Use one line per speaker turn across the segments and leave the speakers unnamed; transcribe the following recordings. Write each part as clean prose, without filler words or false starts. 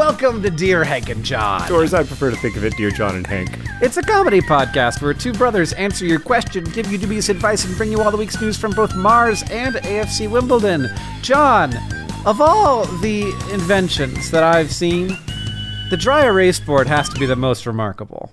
Welcome to Dear Hank and John.
Or as I prefer to think of it, Dear John and Hank.
It's a comedy podcast where two brothers answer your question, give you dubious advice, and bring you all the week's news from both Mars and AFC Wimbledon. John, of all the inventions that I've seen, the dry erase board has to be the most remarkable.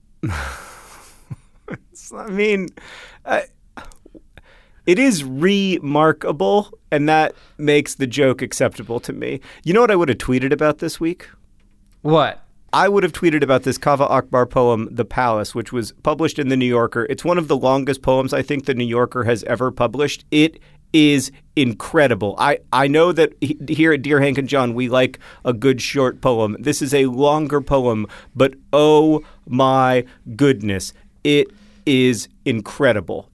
It is remarkable, and that makes the joke acceptable to me. You know what I would have tweeted about this week?
What?
I would have tweeted about this Kaveh Akbar poem, The Palace, which was published in The New Yorker. It's one of the longest poems I think The New Yorker has ever published. It is incredible. I know that here at Dear Hank and John, we like a good short poem. This is a longer poem, but oh my goodness, it is incredible.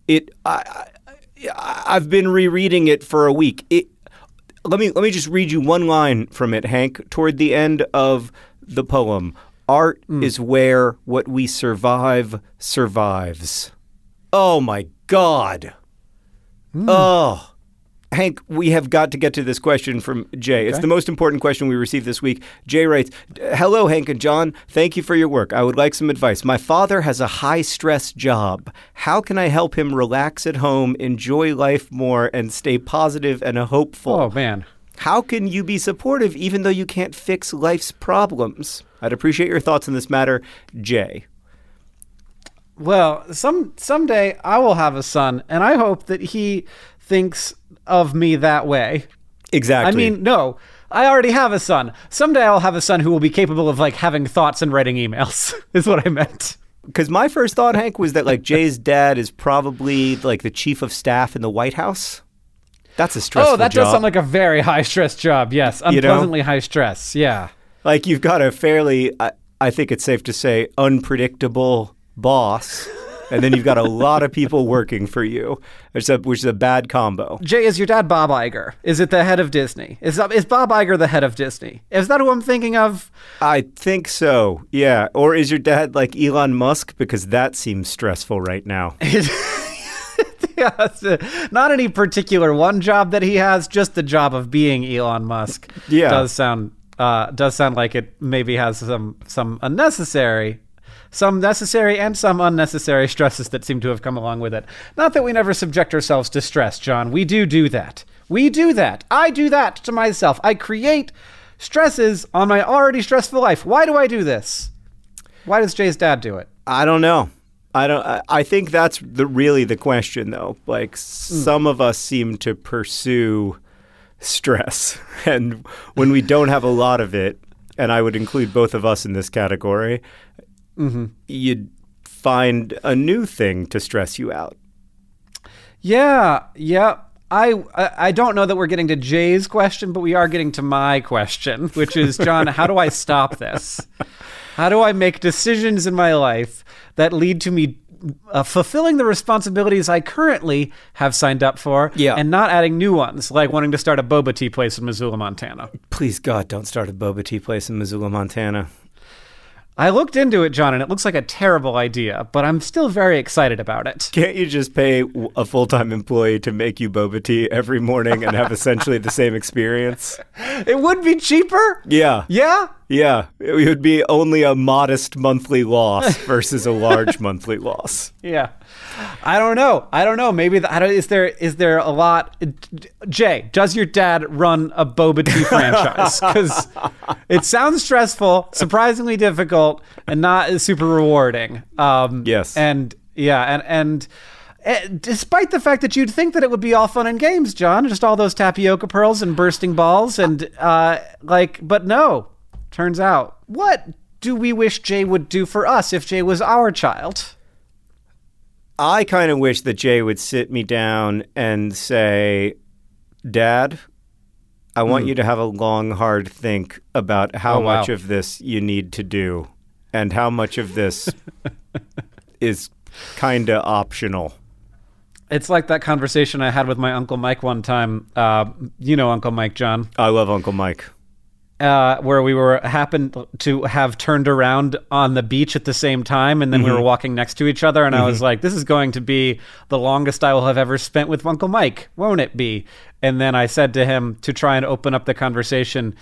I've been rereading it for a week. Let me just read you one line from it, Hank. Toward the end of the poem, art is where what we survive survives. Oh my God. Oh. Hank, we have got to get to this question from Jay. Okay. It's the most important question we received this week. Jay writes, "Hello, Hank and John. Thank you for your work. I would like some advice. My father has a high-stress job. How can I help him relax at home, enjoy life more, and stay positive and hopeful?"
Oh, man.
How can you be supportive even though you can't fix life's problems? I'd appreciate your thoughts on this matter, Jay.
Well, someday I will have a son, and I hope that he thinks of me that way.
Exactly.
I mean, no, I already have a son. Someday I'll have a son who will be capable of having thoughts and writing emails, is what I meant.
Because my first thought, Hank, was that Jay's dad is probably the chief of staff in the White House. That's a stressful job.
Oh, that does sound like a very high-stress job, yes. Unpleasantly high stress, yeah.
You've got a fairly, I think it's safe to say, unpredictable boss. And then you've got a lot of people working for you, which is a bad combo.
Jay, is your dad Bob Iger? Is it the head of Disney? Is Bob Iger the head of Disney? Is that who I'm thinking of?
I think so, yeah. Or is your dad like Elon Musk? Because that seems stressful right now.
Not any particular one job that he has, just the job of being Elon Musk.
Yeah.
Does sound like it maybe has some necessary and some unnecessary stresses that seem to have come along with it. Not that we never subject ourselves to stress, John. We do that. We do that. I do that to myself. I create stresses on my already stressful life. Why do I do this? Why does Jay's dad do it?
I don't know. I think that's really the question, though. Some of us seem to pursue stress. And when we don't have a lot of it, and I would include both of us in this category, you'd find a new thing to stress you out.
Yeah. I don't know that we're getting to Jay's question, but we are getting to my question, which is, John, how do I stop this? How do I make decisions in my life that lead to me fulfilling the responsibilities I currently have signed up for and not adding new ones, like wanting to start a boba tea place in Missoula, Montana?
Please, God, don't start a boba tea place in Missoula, Montana.
I looked into it, John, and it looks like a terrible idea, but I'm still very excited about it.
Can't you just pay a full-time employee to make you boba tea every morning and have essentially the same experience?
It would be cheaper?
Yeah.
Yeah?
Yeah. It would be only a modest monthly loss versus a large monthly loss.
Yeah. I don't know. Maybe is there a lot? Jay, does your dad run a boba tea franchise? Because it sounds stressful, surprisingly difficult, and not super rewarding.
Yes.
And despite the fact that you'd think that it would be all fun and games, John, just all those tapioca pearls and bursting balls and but no. Turns out, what do we wish Jay would do for us if Jay was our child?
I kind of wish that Jay would sit me down and say, "Dad, I want you to have a long, hard think about how much of this you need to do and how much of this is kind of optional."
It's like that conversation I had with my Uncle Mike one time. You know Uncle Mike, John.
I love Uncle Mike.
Where we happened to have turned around on the beach at the same time, and then we were walking next to each other, and I was like, this is going to be the longest I will have ever spent with Uncle Mike, won't it be? And then I said to him, to try and open up the conversation,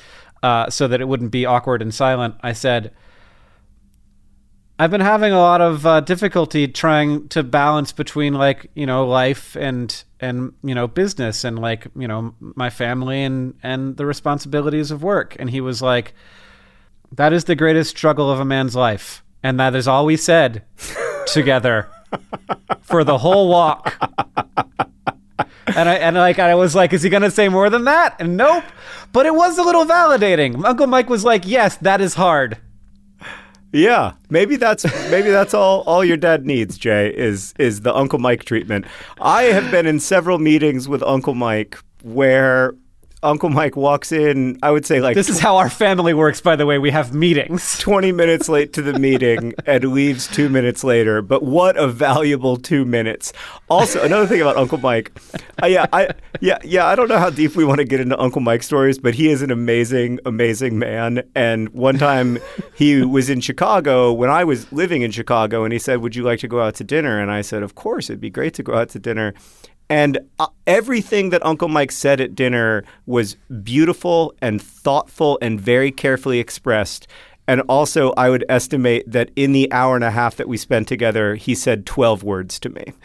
so that it wouldn't be awkward and silent, I said, I've been having a lot of difficulty trying to balance between like, life and business and like, my family and the responsibilities of work. And he was like, that is the greatest struggle of a man's life. And that is all we said together for the whole walk. And I was like, is he going to say more than that? And nope. But it was a little validating. Uncle Mike was like, yes, that is hard.
Yeah, maybe that's all your dad needs, Jay, is the Uncle Mike treatment. I have been in several meetings with Uncle Mike where Uncle Mike walks in, I would say like...
This is how our family works, by the way. We have meetings.
20 minutes late to the meeting and leaves 2 minutes later. But what a valuable 2 minutes. Also, another thing about Uncle Mike. I don't know how deep we want to get into Uncle Mike stories, but he is an amazing, amazing man. And one time he was in Chicago when I was living in Chicago, and he said, would you like to go out to dinner? And I said, of course, it'd be great to go out to dinner. And everything that Uncle Mike said at dinner was beautiful and thoughtful and very carefully expressed. And also, I would estimate that in the hour and a half that we spent together, he said 12 words to me.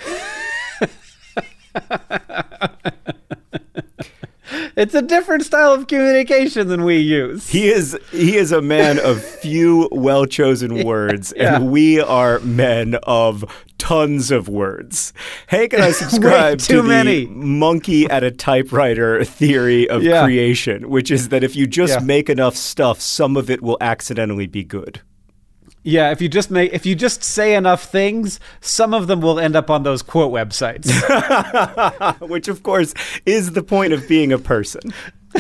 It's a different style of communication than we use.
He is a man of few well-chosen words, and we are men of tons of words. Hank and I subscribe to the monkey at a typewriter theory of creation, which is that if you just make enough stuff, some of it will accidentally be good.
Yeah, if you just say enough things, some of them will end up on those quote websites.
Which, of course, is the point of being a person.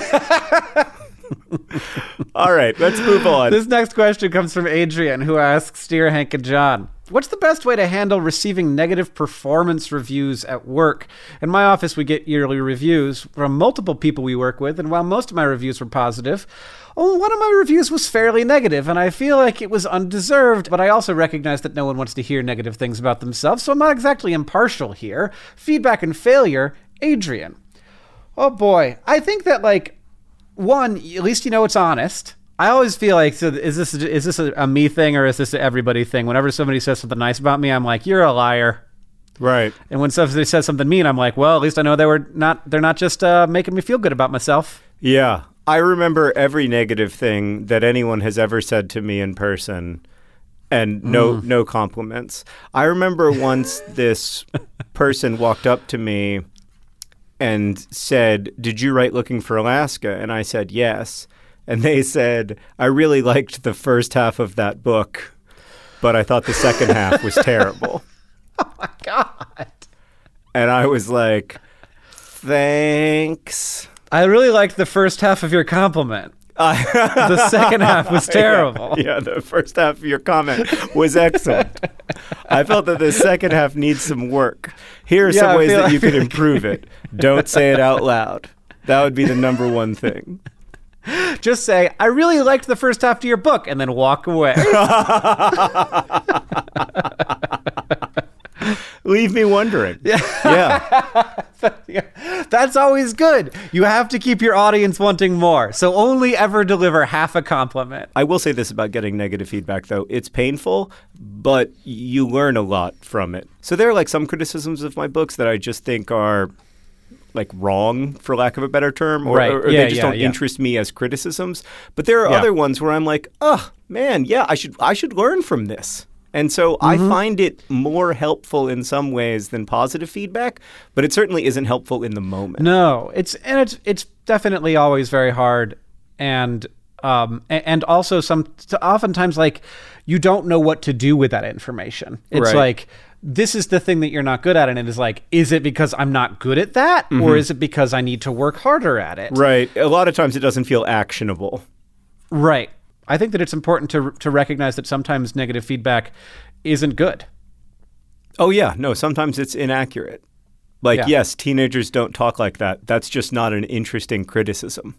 All right, let's move on.
This next question comes from Adrian, who asks, Dear Hank and John, what's the best way to handle receiving negative performance reviews at work? In my office, we get yearly reviews from multiple people we work with, and while most of my reviews were positive, one of my reviews was fairly negative, and I feel like it was undeserved, but I also recognize that no one wants to hear negative things about themselves, so I'm not exactly impartial here. Feedback and failure, Adrian. Oh boy. I think that, one, at least it's honest. I always feel like, so is this a me thing or is this an everybody thing? Whenever somebody says something nice about me, I'm like, you're a liar.
Right.
And when somebody says something mean, I'm like, well, at least I know they're not just making me feel good about myself.
Yeah. I remember every negative thing that anyone has ever said to me in person, and no compliments. I remember once this person walked up to me and said, did you write Looking for Alaska? And I said, yes. And they said, I really liked the first half of that book, but I thought the second half was terrible.
Oh, my God.
And I was like, thanks.
I really liked the first half of your compliment. The second half was terrible.
Yeah, the first half of your comment was excellent. I felt that the second half needs some work. Here are some ways that you can improve it. Don't say it out loud. That would be the number one thing.
Just say, I really liked the first half of your book, and then walk away.
Leave me wondering. Yeah.
That's always good. You have to keep your audience wanting more. So only ever deliver half a compliment.
I will say this about getting negative feedback, though. It's painful, but you learn a lot from it. So there are some criticisms of my books that I just think are wrong, for lack of a better term, or they just don't interest me as criticisms. But there are other ones where I'm like, oh, man, I should learn from this. And so I find it more helpful in some ways than positive feedback, but it certainly isn't helpful in the moment.
No, it's definitely always very hard, and also oftentimes you don't know what to do with that information. It's this is the thing that you're not good at, and it is is it because I'm not good at that, or is it because I need to work harder at it?
Right. A lot of times it doesn't feel actionable.
Right. I think that it's important to recognize that sometimes negative feedback isn't good.
Oh, yeah. No, sometimes it's inaccurate. Yes, teenagers don't talk like that. That's just not an interesting criticism.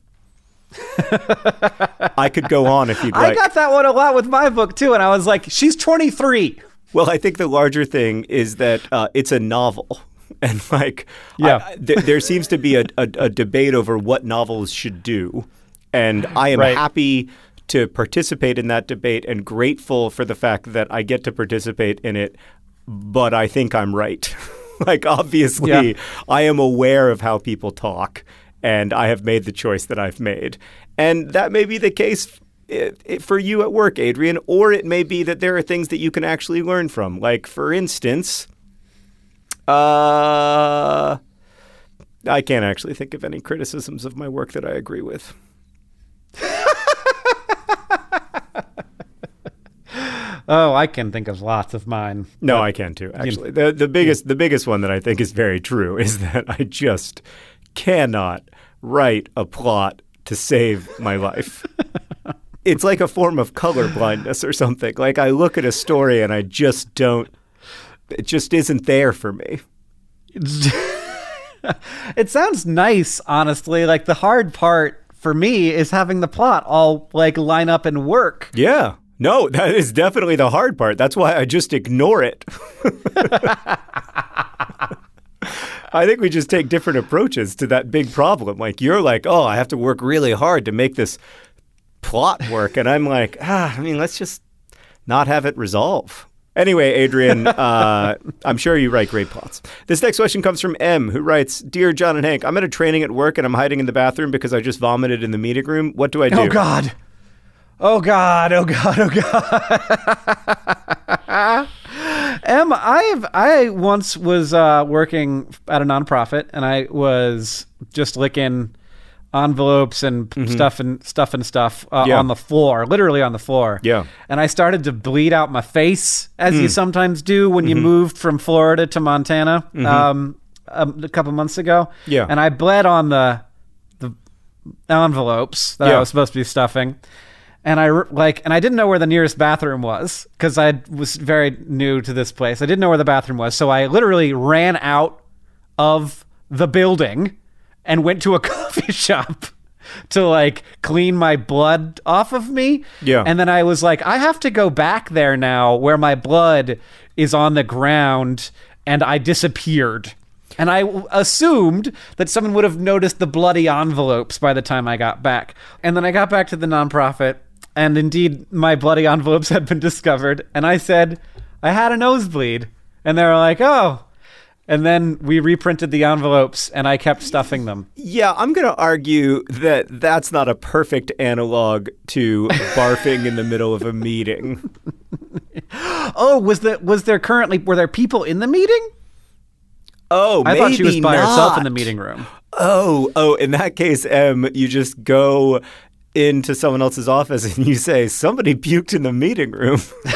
I could go on if you'd like.
I got that one a lot with my book, too, and I was like, she's 23.
Well, I think the larger thing is that it's a novel. And there seems to be a debate over what novels should do. And I am
Right.
happy to participate in that debate and grateful for the fact that I get to participate in it, but I think I'm right. Like, obviously,
Yeah.
I am aware of how people talk, and I have made the choice that I've made. And that may be the case for you at work, Adrian, or it may be that there are things that you can actually learn from. Like, for instance, I can't actually think of any criticisms of my work that I agree with.
Oh, I can think of lots of mine.
No, I can too, actually. The biggest one that I think is very true is that I just cannot write a plot to save my life. It's like a form of color blindness or something. Like, I look at a story and I just don't, it just isn't there for me.
It sounds nice, honestly. Like, the hard part for me is having the plot all like line up and work.
Yeah. No, that is definitely the hard part. That's why I just ignore it. I think we just take different approaches to that big problem. Like, you're like, oh, I have to work really hard to make this plot work. And I'm like, let's just not have it resolve. Anyway, Adrian, I'm sure you write great plots. This next question comes from M, who writes, Dear John and Hank, I'm at a training at work and I'm hiding in the bathroom because I just vomited in the meeting room. What do I do?
Oh, God. Oh, God. Oh, God. Oh, God. I once was working at a nonprofit, and I was just licking envelopes and stuff on the floor, literally on the floor.
Yeah.
And I started to bleed out my face, as you sometimes do when you moved from Florida to Montana a couple months ago.
Yeah.
And I bled on the envelopes that I was supposed to be stuffing. And I didn't know where the nearest bathroom was because I was very new to this place. I didn't know where the bathroom was. So I literally ran out of the building and went to a coffee shop to like clean my blood off of me.
Yeah.
And then I was like, I have to go back there now where my blood is on the ground, and I disappeared. And I assumed that someone would have noticed the bloody envelopes by the time I got back. And then I got back to the nonprofit, and indeed my bloody envelopes had been discovered. And I said, I had a nosebleed. And they were like, oh. And then we reprinted the envelopes, and I kept stuffing them.
Yeah, I'm going to argue that that's not a perfect analog to barfing in the middle of a meeting.
Oh, were there people in the meeting?
Oh,
I thought she was by
not.
herself in the meeting room.
Oh, in that case, you just go into someone else's office and you say, somebody puked in the meeting room.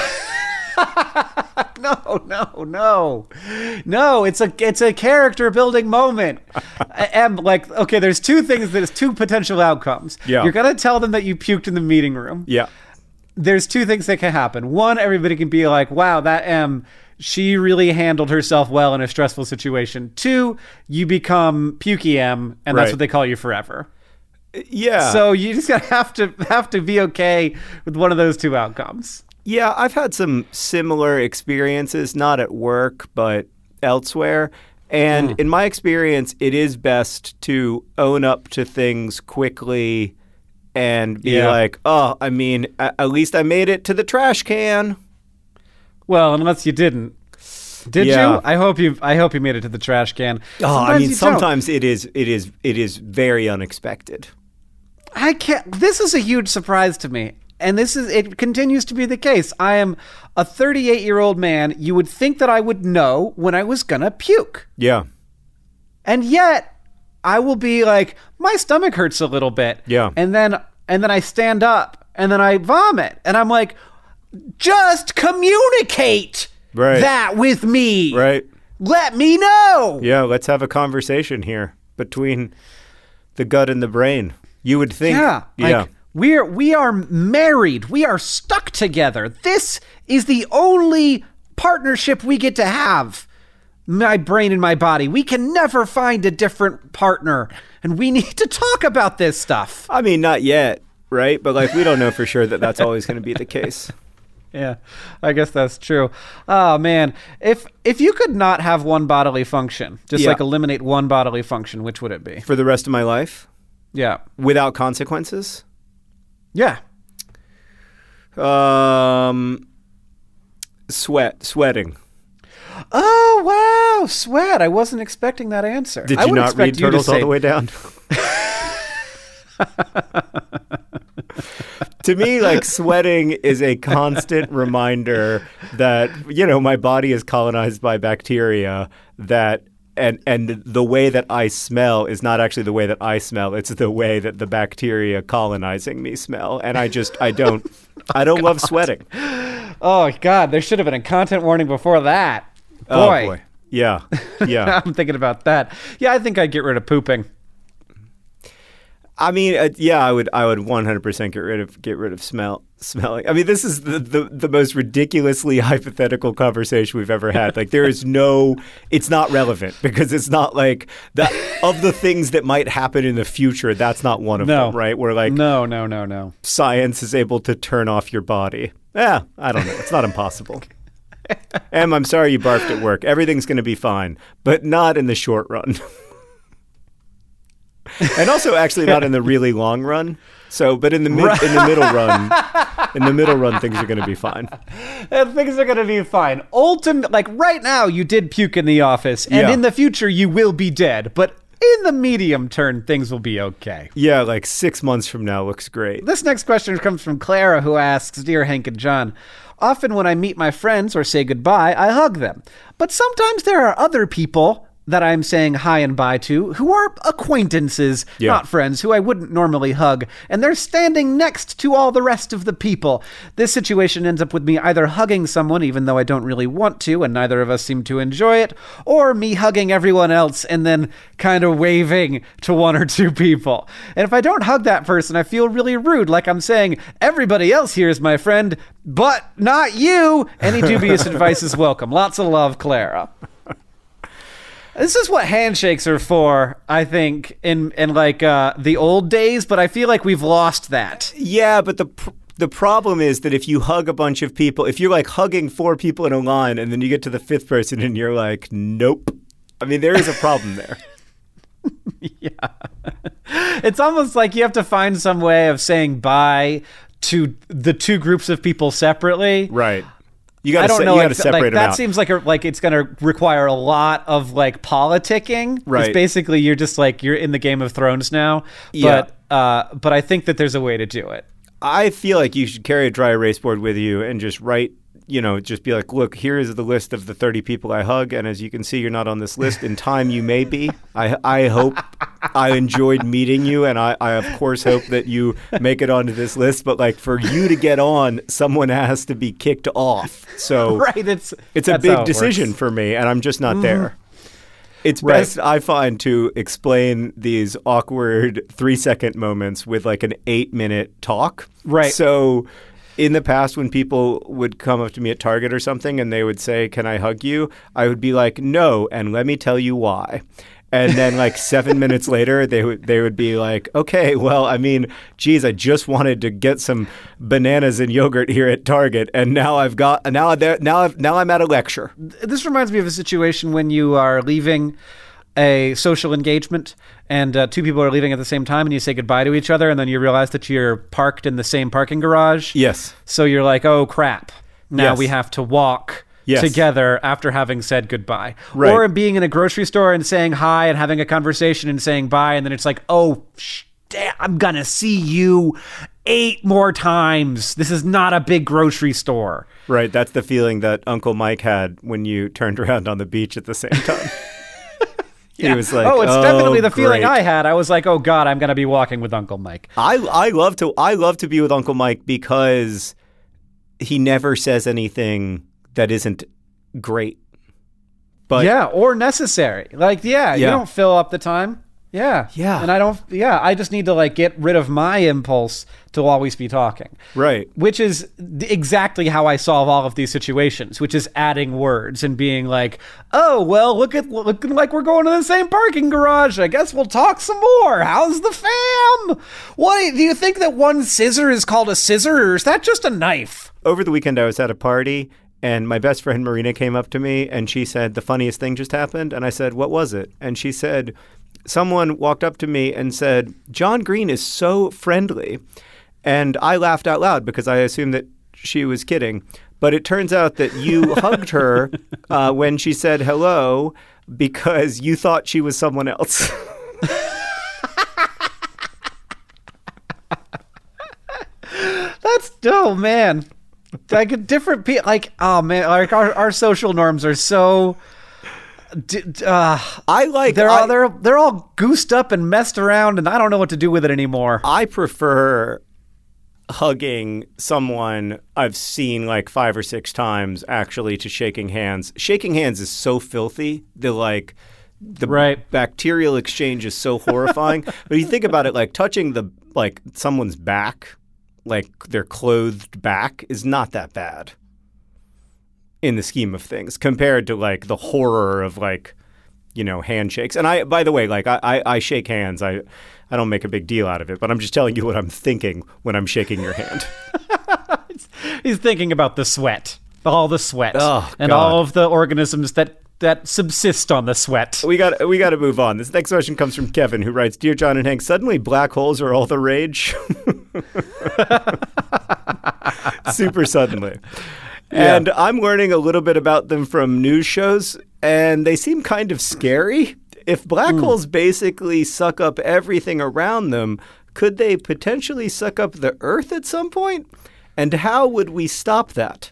No, it's a character building moment. And like, okay, there's two potential outcomes.
Yeah.
You're going to tell them that you puked in the meeting room.
Yeah.
There's two things that can happen. One, everybody can be like, wow, that she really handled herself well in a stressful situation. Two, you become Pukey M, and that's
Right.
what they call you forever.
Yeah.
So you just have to be okay with one of those two outcomes.
Yeah, I've had some similar experiences, not at work, but elsewhere. And in my experience, it is best to own up to things quickly and be like, oh, I mean, at least I made it to the trash can.
Well, unless you didn't. Did
Yeah.
you? I hope you made it to the trash can.
Sometimes it is very unexpected.
I can't. This is a huge surprise to me. And it continues to be the case. I am a 38-year-old man. You would think that I would know when I was gonna puke.
Yeah.
And yet I will be like, my stomach hurts a little bit.
Yeah.
And then I stand up and then I vomit. And I'm like, just communicate that with me.
Right.
Let me know.
Yeah, let's have a conversation here between the gut and the brain. You would think.
Yeah. We are married. We are stuck together. This is the only partnership we get to have. My brain and my body. We can never find a different partner. And we need to talk about this stuff.
I mean, not yet, right? But like, we don't know for sure that that's always going to be the case.
Yeah, I guess that's true. Oh, man. If you could not have one bodily function, just like eliminate one bodily function, which would it be?
For the rest of my life?
Yeah.
Without consequences?
Yeah.
Sweating.
Oh, wow. Sweat. I wasn't expecting that answer.
Did
I
you
would
not
expect
read
you to
Turtles all
say-
the way down? To me, like, sweating is a constant reminder that, my body is colonized by bacteria, that and the way that I smell is not actually the way that I smell. It's the way that the bacteria colonizing me smell. And I don't love sweating.
Oh, God. There should have been a content warning before that. Boy.
Oh, boy. Yeah. Yeah.
I'm thinking about that. Yeah, I think I'd get rid of pooping.
I mean, I would 100% get rid of smelling. I mean, this is the most ridiculously hypothetical conversation we've ever had. Like, it's not relevant because it's not like of the things that might happen in the future. That's not one of them, right? Where like
no.
Science is able to turn off your body. Yeah, I don't know. It's not impossible. Em, I'm sorry you barfed at work. Everything's going to be fine, but not in the short run. And also, actually, not in the really long run. So, but in the middle run, things are going to be fine.
Things are going to be fine. Like right now, you did puke in the office, and in the future, you will be dead. But in the medium term, things will be okay.
Yeah, like 6 months from now looks great.
This next question comes from Clara, who asks, "Dear Hank and John, often when I meet my friends or say goodbye, I hug them. But sometimes there are other people that I'm saying hi and bye to who are acquaintances, not friends, who I wouldn't normally hug, and they're standing next to all the rest of the people. This situation ends up with me either hugging someone even though I don't really want to, and neither of us seem to enjoy it, or me hugging everyone else and then kind of waving to one or two people. And if I don't hug that person, I feel really rude, like I'm saying, everybody else here is my friend, but not you. Any dubious advice is welcome. Lots of love, Clara." This is what handshakes are for, I think, in like the old days, but I feel like we've lost that.
Yeah, but the problem is that if you hug a bunch of people, if you're like hugging 4 people in a line and then you get to the 5th person and you're like, nope. I mean, there is a problem there.
Yeah. It's almost like you have to find some way of saying bye to the 2 groups of people separately.
Right. You got to separate them out.
That seems like it's going to require a lot of like politicking.
Right.
It's basically you're just like you're in the Game of Thrones now.
Yeah.
But I think that there's a way to do it.
I feel like you should carry a dry erase board with you and just write, just be like, look, here is the list of the 30 people I hug. And as you can see, you're not on this list. In time, you may be. I hope I enjoyed meeting you. And I, of course, hope that you make it onto this list. But like for you to get on, someone has to be kicked off. So
right,
it's a big decision for me. And I'm just not there. It's best, I find, to explain these awkward 3-second moments with like an 8-minute talk.
Right.
So in the past, when people would come up to me at Target or something and they would say, "Can I hug you?" I would be like, "No, and let me tell you why." And then like 7 minutes later, they would be like, "Okay, well, I mean, geez, I just wanted to get some bananas and yogurt here at Target, and now I'm at a lecture."
This reminds me of a situation when you are leaving a social engagement and 2 people are leaving at the same time and you say goodbye to each other and then you realize that you're parked in the same parking garage.
Yes.
So you're like, oh, crap. Now we have to walk together after having said goodbye.
Right.
Or being in a grocery store and saying hi and having a conversation and saying bye, and then it's like, oh, damn, I'm going to see you 8 more times. This is not a big grocery store.
Right. That's the feeling that Uncle Mike had when you turned around on the beach at the same time.
Yeah.
He was like,
it's definitely the feeling
great.
I had. I was like, oh, God, I'm going to be walking with Uncle Mike.
I love to be with Uncle Mike because he never says anything that isn't great. But
or necessary. Like, you don't fill up the time. Yeah. And I just need to like get rid of my impulse to always be talking.
Right.
Which is exactly how I solve all of these situations, which is adding words and being like, oh, well, looking like we're going to the same parking garage. I guess we'll talk some more. How's the fam? What do you think that one scissor is called a scissor, or is that just a knife?
Over the weekend, I was at a party and my best friend Marina came up to me and she said, the funniest thing just happened. And I said, what was it? And she said, someone walked up to me and said, John Green is so friendly. And I laughed out loud because I assumed that she was kidding. But it turns out that you hugged her when she said hello because you thought she was someone else.
Oh man, like a different people. Like, oh man, like our social norms are so. They're all goosed up and messed around, and I don't know what to do with it anymore.
I prefer hugging someone I've seen like 5 or 6 times actually to shaking hands. Shaking hands is so filthy. The bacterial exchange is so horrifying. But you think about it, like touching someone's back, like their clothed back, is not that bad in the scheme of things compared to like the horror of handshakes. And by the way, I shake hands. I don't make a big deal out of it, but I'm just telling you what I'm thinking when I'm shaking your hand.
He's thinking about the sweat, all the sweat, and
God.
all of the organisms that subsist on the sweat.
We got to move on. This next question comes from Kevin, who writes, "Dear John and Hank, suddenly black holes are all the rage." Super suddenly. Yeah. And I'm learning a little bit about them from news shows, and they seem kind of scary. If black holes basically suck up everything around them, could they potentially suck up the Earth at some point? And how would we stop that?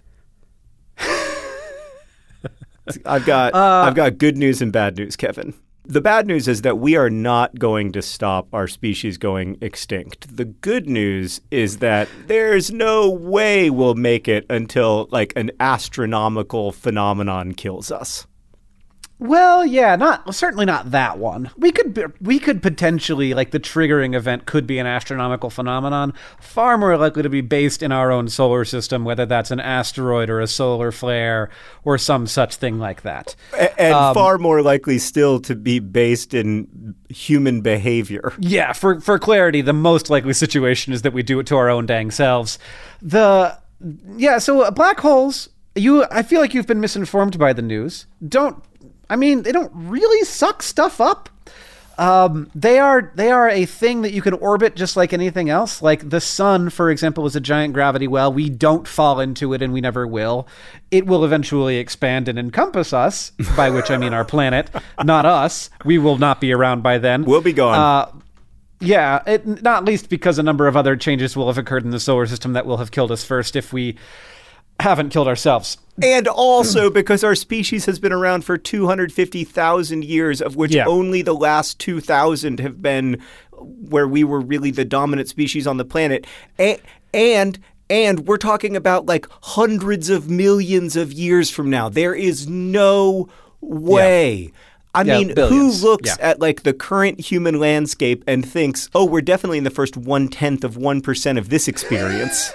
I've got good news and bad news, Kevin. The bad news is that we are not going to stop our species going extinct. The good news is that there's no way we'll make it until like an astronomical phenomenon kills us.
Well, yeah, certainly not that one. We could potentially, like, the triggering event could be an astronomical phenomenon, far more likely to be based in our own solar system, whether that's an asteroid or a solar flare or some such thing like that.
And far more likely still to be based in human behavior.
Yeah, for clarity, the most likely situation is that we do it to our own dang selves. So black holes, I feel like you've been misinformed by the news. They don't really suck stuff up. They are a thing that you can orbit just like anything else. Like the sun, for example, is a giant gravity well. We don't fall into it, and we never will. It will eventually expand and encompass us, by which I mean our planet, not us. We will not be around by then.
We'll be gone.
Not least because a number of other changes will have occurred in the solar system that will have killed us first if we haven't killed ourselves.
And also because our species has been around for 250,000 years, of which only the last 2,000 have been where we were really the dominant species on the planet. And we're talking about like hundreds of millions of years from now. There is no way. I mean, billions. Who looks at like the current human landscape and thinks, oh, we're definitely in the first 0.1% of this experience?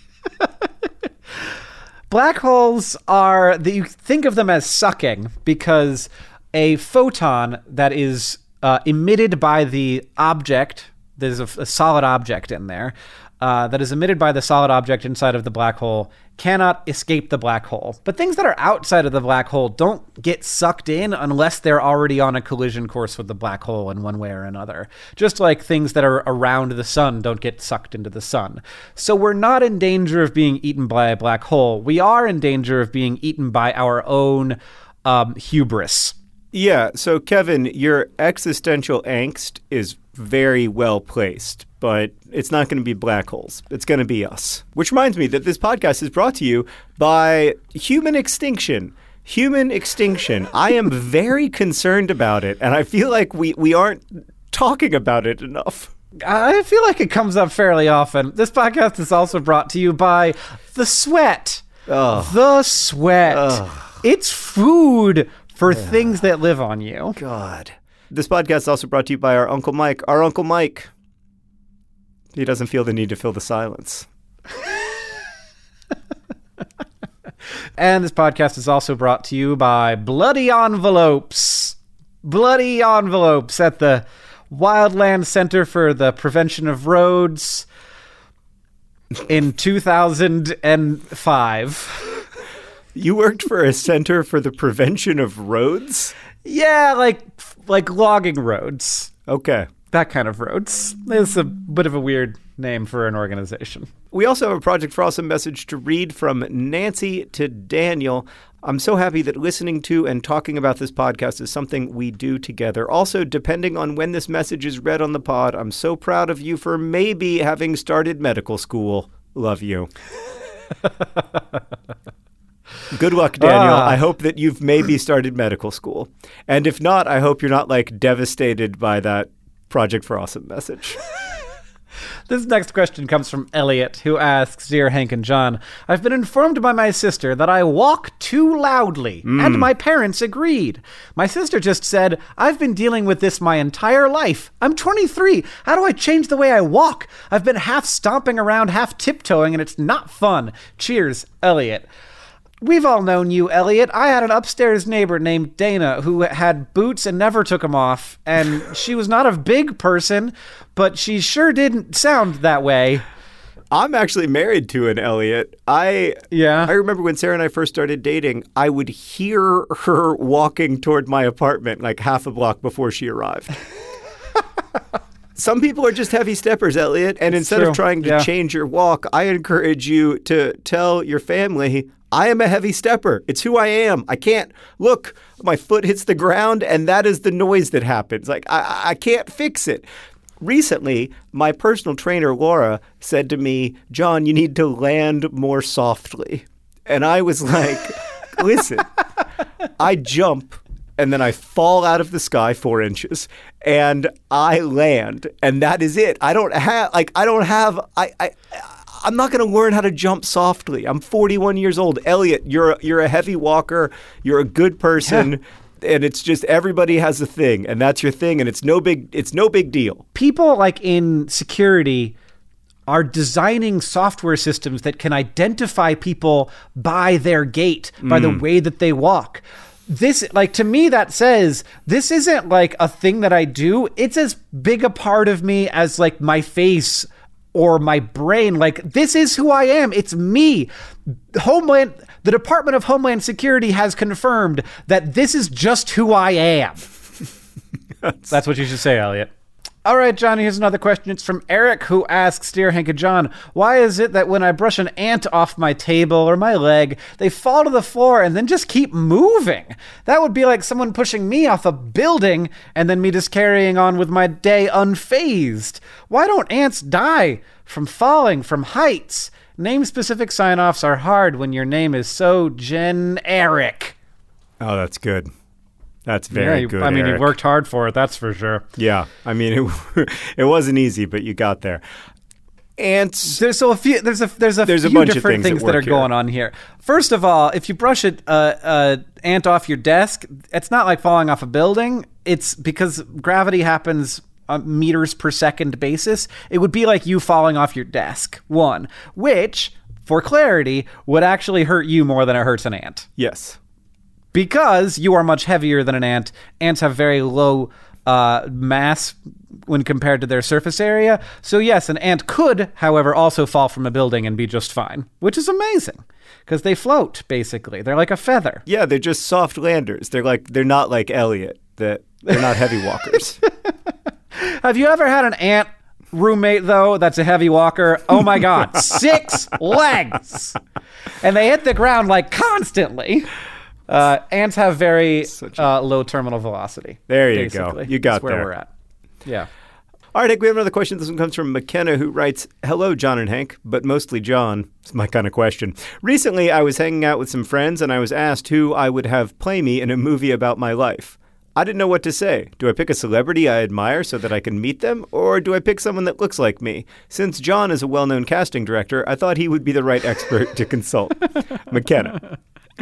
Black holes you think of them as sucking because a photon that is emitted by the object, there's a solid object in there, that is emitted by the solid object inside of the black hole cannot escape the black hole. But things that are outside of the black hole don't get sucked in unless they're already on a collision course with the black hole in one way or another. Just like things that are around the sun don't get sucked into the sun. So we're not in danger of being eaten by a black hole. We are in danger of being eaten by our own hubris.
Yeah, so Kevin, your existential angst is very well placed, but it's not going to be black holes. It's going to be us. Which reminds me that this podcast is brought to you by human extinction. Human extinction. I am very concerned about it, and I feel like we aren't talking about it enough.
I feel like it comes up fairly often. This podcast is also brought to you by The Sweat. The Sweat. It's food for things that live on you.
God. This podcast is also brought to you by our Uncle Mike. Our Uncle Mike, he doesn't feel the need to fill the silence.
And this podcast is also brought to you by Bloody Envelopes. Bloody Envelopes at the Wildland Center for the Prevention of Roads in 2005.
You worked for a center for the prevention of roads?
Yeah, like logging roads.
Okay.
That kind of roads. It's a bit of a weird name for an organization.
We also have a Project for Awesome message to read from Nancy to Daniel. I'm so happy that listening to and talking about this podcast is something we do together. Also, depending on when this message is read on the pod, I'm so proud of you for maybe having started medical school. Love you. Good luck, Daniel. I hope that you've maybe started medical school. And if not, I hope you're not like devastated by that Project for Awesome message.
This next question comes from Elliot, who asks, Dear Hank and John, I've been informed by my sister that I walk too loudly, and my parents agreed. My sister just said, I've been dealing with this my entire life. I'm 23. How do I change the way I walk? I've been half stomping around, half tiptoeing, and it's not fun. Cheers, Elliot. We've all known you, Elliot. I had an upstairs neighbor named Dana who had boots and never took them off. And she was not a big person, but she sure didn't sound that way.
I'm actually married to an Elliot. I remember when Sarah and I first started dating, I would hear her walking toward my apartment like half a block before she arrived. Some people are just heavy steppers, Elliot. And instead of trying to change your walk, I encourage you to tell your family, I am a heavy stepper. It's who I am. I can't look. My foot hits the ground, and that is the noise that happens. Like, I can't fix it. Recently, my personal trainer, Laura, said to me, John, you need to land more softly. And I was like, listen, I jump, and then I fall out of the sky 4 inches, and I land, and that is it. I'm not going to learn how to jump softly. I'm 41 years old. Elliot, you're a heavy walker. You're a good person. Yeah. And it's just everybody has a thing, and that's your thing, and it's no big deal.
People like in security are designing software systems that can identify people by their gait, by the way that they walk. This, like, to me, that says this isn't like a thing that I do. It's as big a part of me as like my face or my brain. Like, this is who I am. It's me. The Department of Homeland Security has confirmed that this is just who I am. That's what you should say, Elliot. All right, John, here's another question. It's from Eric, who asks, Dear Hank and John, why is it that when I brush an ant off my table or my leg, they fall to the floor and then just keep moving? That would be like someone pushing me off a building and then me just carrying on with my day unfazed. Why don't ants die from falling from heights? Name-specific sign-offs are hard when your name is so generic.
Oh, that's good. That's very good,
I mean,
Eric.
You worked hard for it, that's for sure.
Yeah. I mean, it wasn't easy, but you got there. Ants.
There's a few different things that are going on here. First of all, if you brush an ant off your desk, it's not like falling off a building. It's because gravity happens on meters per second basis. It would be like you falling off your desk, one, which, for clarity, would actually hurt you more than it hurts an ant.
Yes.
Because you are much heavier than an ant. Ants have very low mass when compared to their surface area. So yes, an ant could, however, also fall from a building and be just fine, which is amazing because they float, basically. They're like a feather.
Yeah, they're just soft landers. They're not like Elliot. They're not heavy walkers.
Have you ever had an ant roommate, though, that's a heavy walker? Oh my God, 6 legs! And they hit the ground like constantly. Ants have very low terminal velocity.
There you go. You got
That's where
there.
we're at. Yeah.
All right, Hank, we have another question. This one comes from McKenna, who writes, Hello, John and Hank, but mostly John. It's my kind of question. Recently, I was hanging out with some friends, and I was asked who I would have play me in a movie about my life. I didn't know what to say. Do I pick a celebrity I admire so that I can meet them, or do I pick someone that looks like me? Since John is a well-known casting director, I thought he would be the right expert to consult. McKenna.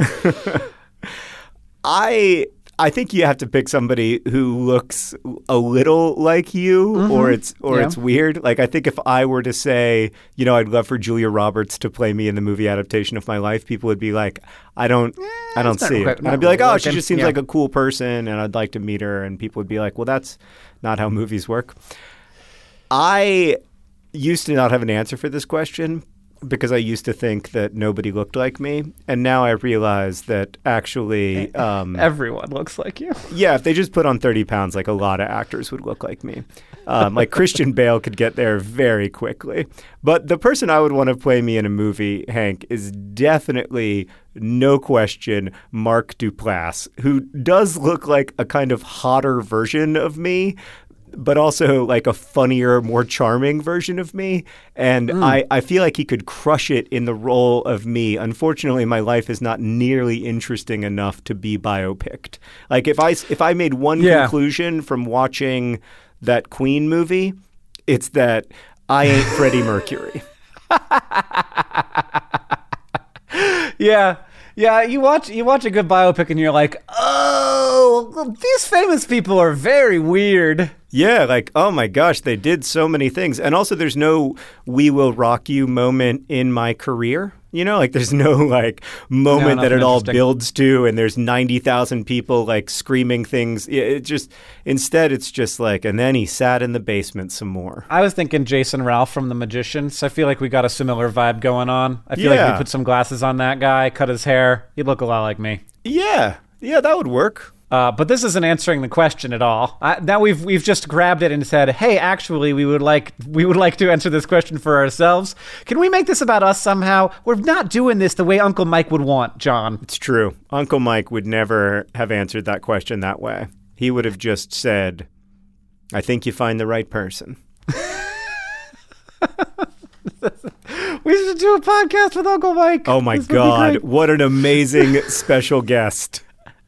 I think you have to pick somebody who looks a little like you, or it's weird. Like, I think if I were to say, I'd love for Julia Roberts to play me in the movie adaptation of my life, people would be like, I don't see it. And I'd be like, oh, she just seems like a cool person, and I'd like to meet her. And people would be like, well, that's not how movies work. I used to not have an answer for this question. because I used to think that nobody looked like me. And now I realize that actually...
everyone looks like you.
Yeah, if they just put on 30 pounds, like a lot of actors would look like me. Like Christian Bale could get there very quickly. But the person I would want to play me in a movie, Hank, is definitely, no question, Mark Duplass, who does look like a kind of hotter version of me, but also like a funnier, more charming version of me. And I feel like he could crush it in the role of me. Unfortunately, my life is not nearly interesting enough to be biopicked. Like if I made one conclusion from watching that Queen movie, it's that I ain't Freddie Mercury.
Yeah. Yeah, you watch a good biopic and you're like, oh, these famous people are very weird.
Yeah, like, oh my gosh, they did so many things. And also there's no "we will rock you" moment in my career. You know, like there's no like moment that it all builds to and there's 90,000 people like screaming things. Instead it's just like, and then he sat in the basement some more.
I was thinking Jason Ralph from The Magician, so I feel like we got a similar vibe going on. I feel like if we put some glasses on that guy, cut his hair, he'd look a lot like me.
Yeah, that would work.
But this isn't answering the question at all. Now we've just grabbed it and said, "Hey, actually, we would like to answer this question for ourselves. Can we make this about us somehow? We're not doing this the way Uncle Mike would want, John."
It's true. Uncle Mike would never have answered that question that way. He would have just said, "I think you find the right person."
We should do a podcast with Uncle Mike.
Oh my God! What an amazing special guest.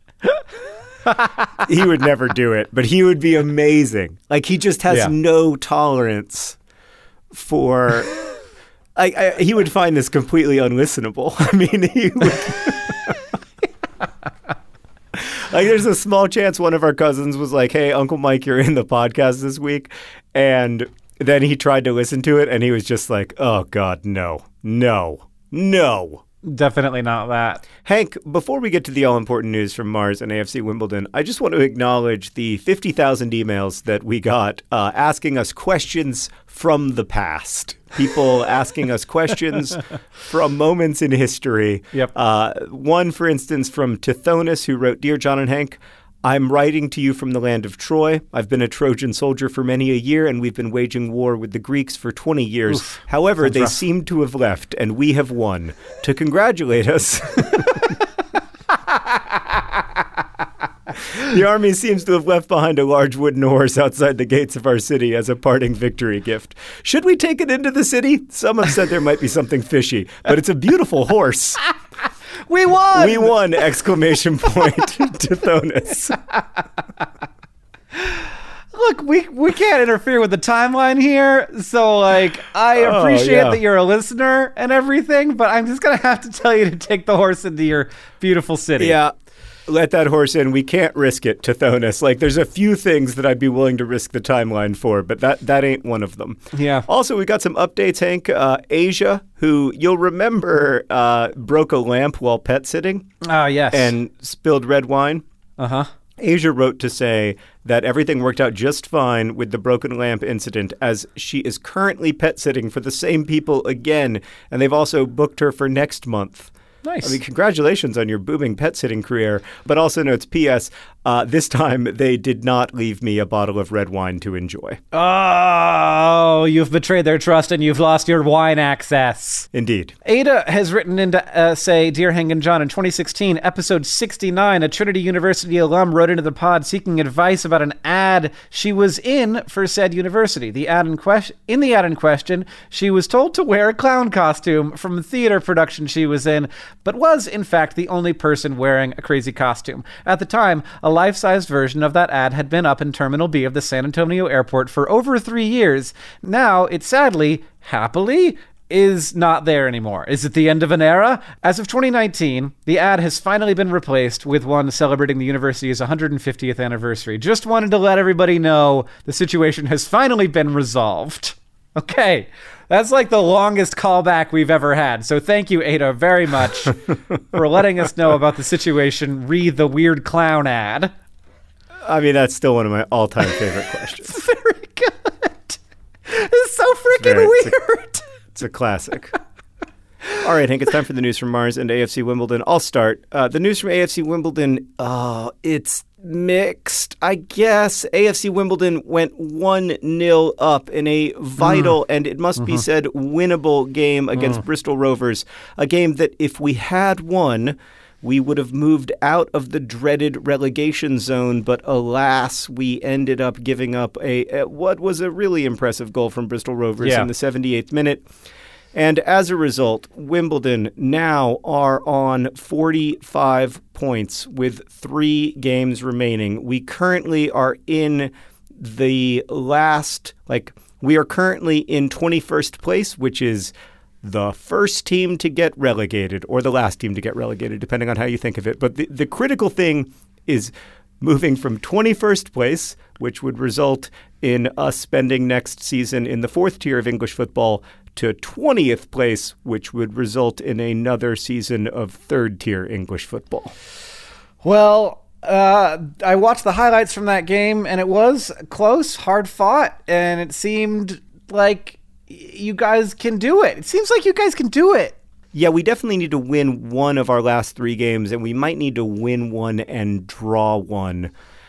He would never do it, but he would be amazing. Like he just has no tolerance for. He would find this completely unlistenable. I mean, he would. Like, there's a small chance one of our cousins was like, "Hey, Uncle Mike, you're in the podcast this week," and then he tried to listen to it, and he was just like, "Oh God, no."
Definitely not that.
Hank, before we get to the all-important news from Mars and AFC Wimbledon, I just want to acknowledge the 50,000 emails that we got asking us questions from the past. People asking us questions from moments in history.
Yep.
One, for instance, from Tithonus, who wrote, "Dear John and Hank, I'm writing to you from the land of Troy. I've been a Trojan soldier for many a year, and we've been waging war with the Greeks for 20 years.
Oof,
however, they seem to have left, and we have won. To congratulate us..." "The army seems to have left behind a large wooden horse outside the gates of our city as a parting victory gift. Should we take it into the city? Some have said there might be something fishy, but it's a beautiful horse."
We won!
We won! Exclamation point. Tithonus.
Look, we can't interfere with the timeline here, so like I appreciate that you're a listener and everything, but I'm just gonna have to tell you to take the horse into your beautiful city.
Yeah. Let that horse in. We can't risk it, Tithonus. Like, there's a few things that I'd be willing to risk the timeline for, but that ain't one of them.
Yeah.
Also, we got some updates, Hank. Asia, who you'll remember broke a lamp while pet sitting.
Oh, yes.
And spilled red wine.
Uh-huh.
Asia wrote to say that everything worked out just fine with the broken lamp incident, as she is currently pet sitting for the same people again, and they've also booked her for next month.
Nice.
I mean, congratulations on your booming pet sitting career. But also notes, P.S., this time they did not leave me a bottle of red wine to enjoy.
Oh, you've betrayed their trust and you've lost your wine access.
Indeed.
Ada has written in to say, "Dear Hank and John, in 2016, episode 69, a Trinity University alum wrote into the pod seeking advice about an ad she was in for said university. In the ad in question, she was told to wear a clown costume from a theater production she was in, but was, in fact, the only person wearing a crazy costume. At the time, a life-sized version of that ad had been up in Terminal B of the San Antonio airport for over 3 years. Now, it sadly, happily, is not there anymore. Is it the end of an era? As of 2019, the ad has finally been replaced with one celebrating the university's 150th anniversary. Just wanted to let everybody know the situation has finally been resolved." Okay, that's like the longest callback we've ever had. So thank you, Ada, very much for letting us know about the situation. Read the weird clown ad.
I mean, that's still one of my all-time favorite questions.
It's very good. It's so freaking weird.
It's a classic. All right, Hank, it's time for the news from Mars and AFC Wimbledon. I'll start. The news from AFC Wimbledon, it's mixed, I guess. AFC Wimbledon went 1-0 up in a vital and, it must be said, winnable game against Bristol Rovers, a game that if we had won, we would have moved out of the dreaded relegation zone, but alas, we ended up giving up what was a really impressive goal from Bristol Rovers in the 78th minute. And as a result, Wimbledon now are on 45 points with 3 games remaining. We currently are in the we are currently in 21st place, which is the first team to get relegated, or the last team to get relegated, depending on how you think of it. But the critical thing is moving from 21st place, which would result in us spending next season in the 4th tier of English football, to 20th place, which would result in another season of 3rd tier English football.
Well, I watched the highlights from that game, and it was close, hard fought, and it seemed like you guys can do it. It seems like you guys can do it.
Yeah, we definitely need to win one of our last 3 games, and we might need to win one and draw one.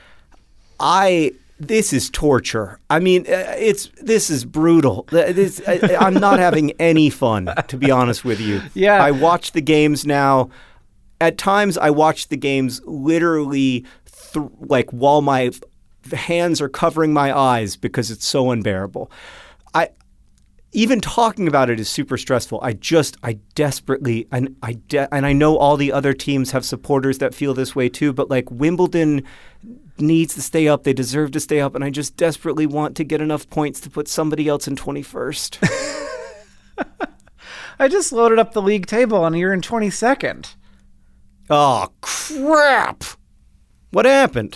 This is torture. I mean, this is brutal. I'm not having any fun, to be honest with you.
Yeah.
I watch the games now. At times, I watch the games literally while my hands are covering my eyes because it's so unbearable. Even talking about it is super stressful. I desperately, and I know all the other teams have supporters that feel this way too, but like Wimbledon needs to stay up. They deserve to stay up, and I just desperately want to get enough points to put somebody else in 21st.
I just loaded up the league table, and you're in 22nd.
Oh, crap! What happened?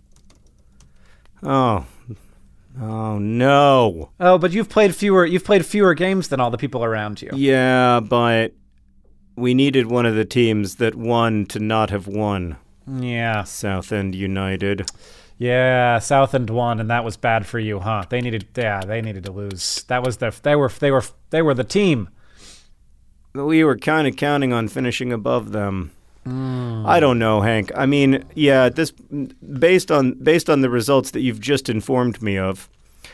Oh, no.
Oh, but you've played fewer games than all the people around you.
Yeah, but we needed one of the teams that won to not have won.
Yeah.
Southend United.
Yeah, Southend won, and that was bad for you, huh? They needed to lose. That was they were the team.
We were kind of counting on finishing above them. I don't know, Hank. I mean, yeah, based on the results that you've just informed me of,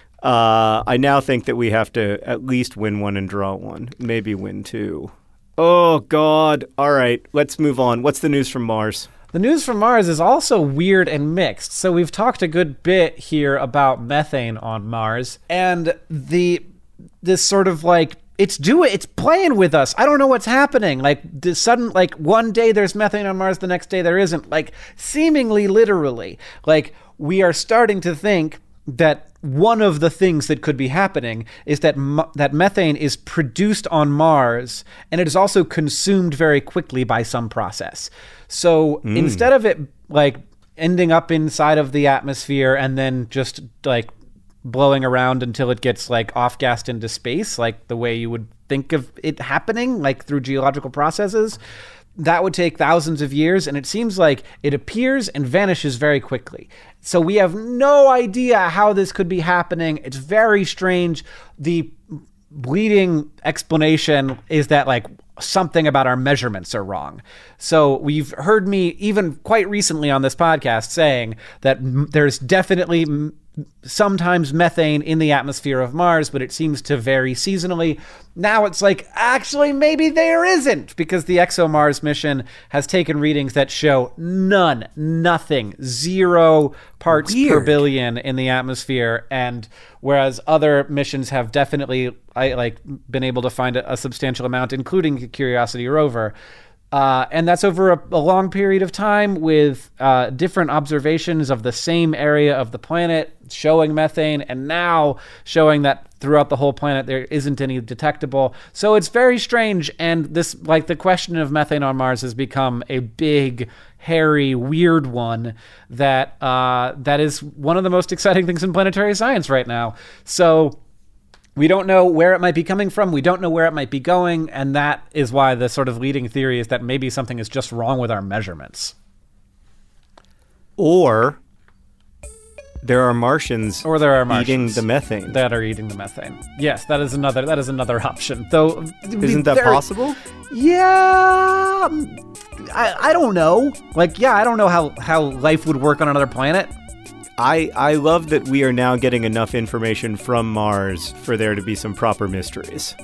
I now think that we have to at least win one and draw one, maybe win 2. Oh God! All right, let's move on. What's the news from Mars?
The news from Mars is also weird and mixed. So we've talked a good bit here about methane on Mars, and this sort of like. It's playing with us. I don't know what's happening. Like one day there's methane on Mars, the next day there isn't. Like seemingly literally. Like we are starting to think that one of the things that could be happening is that that methane is produced on Mars, and it is also consumed very quickly by some process. So instead of it like ending up inside of the atmosphere and then just like blowing around until it gets like off-gassed into space, like the way you would think of it happening, like through geological processes, that would take thousands of years, and it seems like it appears and vanishes very quickly. So we have no idea how this could be happening. It's very strange. The leading explanation is that like something about our measurements are wrong. So we've heard me even quite recently on this podcast saying that there's definitely sometimes methane in the atmosphere of Mars, but it seems to vary seasonally. Now it's like, actually, maybe there isn't, because the ExoMars mission has taken readings that show nothing, 0 parts per billion in the atmosphere. And whereas other missions have definitely been able to find a substantial amount, including the Curiosity rover. And that's over a long period of time with different observations of the same area of the planet showing methane, and now showing that throughout the whole planet there isn't any detectable. So it's very strange, and this, like, the question of methane on Mars has become a big, hairy, weird one that is one of the most exciting things in planetary science right now. So we don't know where it might be coming from. We don't know where it might be going. And that is why the sort of leading theory is that maybe something is just wrong with our measurements.
Or There are Martians
Or there are
eating
Martians
the methane.
that are eating the methane. Yes, that is another option. Though
Isn't that possible?
Yeah, I don't know. I don't know how life would work on another planet.
I love that we are now getting enough information from Mars for there to be some proper mysteries.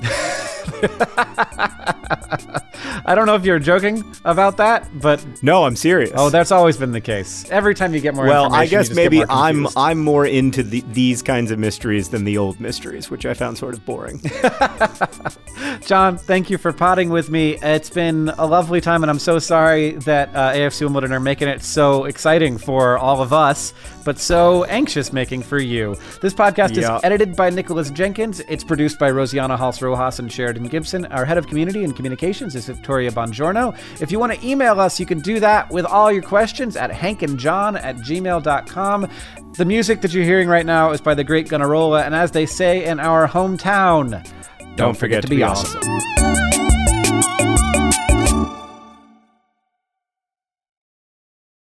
I don't know if you're joking about that, but
No, I'm serious.
oh, that's always been the case. Every time you get more
Well,
information,
I guess
you just get
maybe
more confused.
I'm more into these kinds of mysteries than the old mysteries, which I found sort of boring.
John, thank you for potting with me. It's been a lovely time, and I'm so sorry that AFC Wimbledon are making it so exciting for all of us, but so anxious making for you. This podcast
Yeah.
is edited by Nicholas Jenkins. It's produced by Rosianna Hals-Rojas and Sheridan Gibson. Our head of community and communications is Victoria Bongiorno. If you want to email us, you can do that with all your questions at hankandjohn@gmail.com. The music that you're hearing right now is by the great Gunnarolla, and as they say in our hometown, don't forget to be awesome.